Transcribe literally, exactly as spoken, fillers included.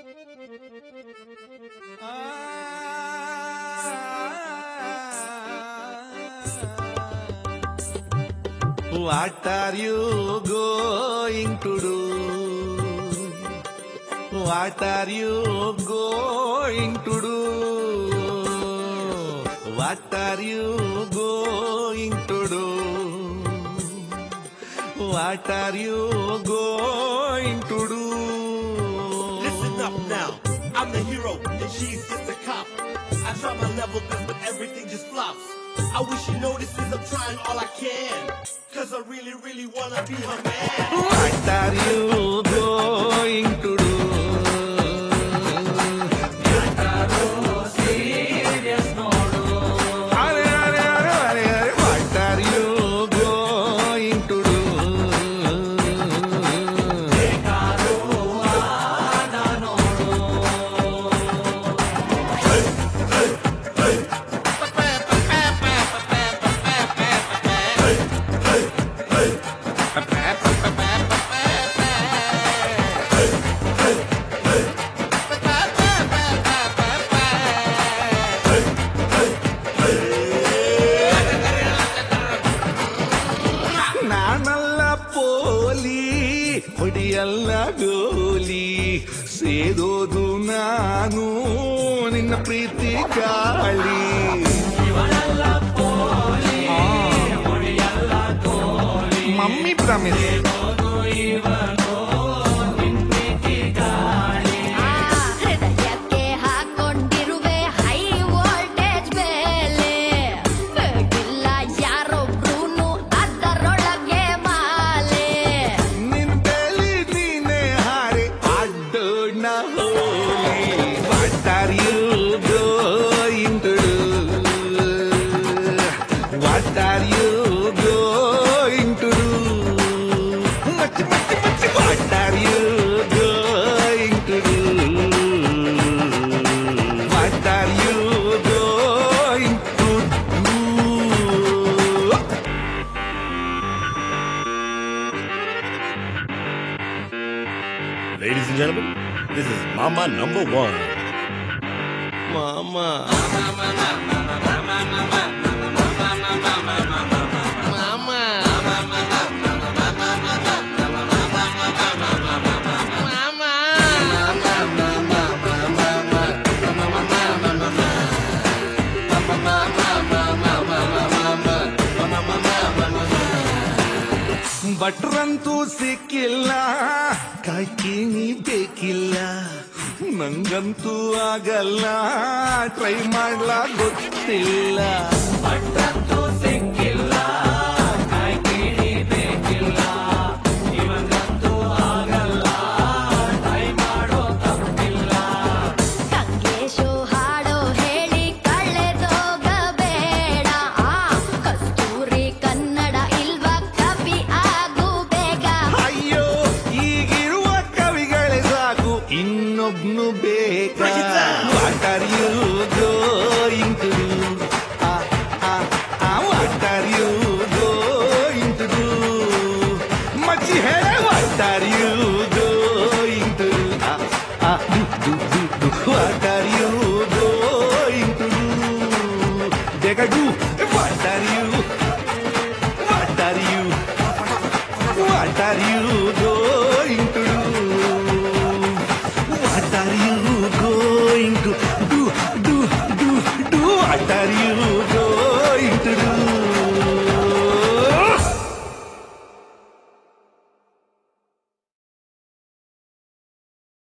What are you going to do? What are you going to do? What are you going to do? What are you going to do? Listen up now, I'm the hero and she's just a cop. I try my level best but everything just flops. I wish you noticed I'm trying all I can, cause I really, really wanna be her man. What are you going to do? Are, are, are, are, are. What are you going to do? ನಾನಲ್ಲ ಪೋಲಿ ಹೊಡಿಯಲ್ಲ ಗೋಲಿ ಸೇದೋದು ನಾನು ನಿನ್ನ ಪ್ರೀತಿ ಗಾಳಿ mummy promise ಹೃದಯಕ್ಕೆ ಹಾಕೊಂಡಿರುವೆ high voltage ಬೇಲೆ ಬೇಕಿಲ್ಲ ಯಾರೊಬ್ರು ಅದರೊಳಗೆ ಮಾಲೆ ನಿನ್ ಬೇಲಿ ನೀನೆ ಹಾರಿ ಅಡ್ಡೋಣ ಹೋಲಿ What are you going to do? What are you going to do? ಮಚ್ಚಿ ಮಚ್ಚಿ ಮಚ್ಚಿ What are you going to do? What are you going to do? Ladies and gentlemen, this is Mama number one. Mama. ಭಟ್ರಂತೂ ಸಿಕ್ಕಿಲ್ಲ ಕಾಯ್ತೀನಿ ಬೇಕಿಲ್ಲ ನಂಗಂತೂ ಆಗಲ್ಲ try ಮಾಡ್ಲಾ ಗೊತ್ತಿಲ್ಲ ಭಟ್ರಂತೂ ಸಿಕ್ಕಿಲ್ಲ ಕಾಯ್ತೀನಿ ಬೇಕಿಲ್ಲ ಇವಂಗಂತೂ ಆಗಲ್ಲ try ಮಾಡೋ ತಪ್ಪಿಲ್ಲ ಕಂಗೇಶು ಹಾಡೋ ಹೇಳಿ ಕಳೆದೋಗಬೇಡ ಆ ಕಸ್ತೂರಿ ಕನ್ನಡ ಇಲ್ವ ಕವಿ ಆಗು ಬೇಗ ಅಯ್ಯೋ ಈಗಿರುವ ಕವಿಗಳೇ ಸಾಕು ಇನ್ನೊಬ್ನು ಬೇಕಾ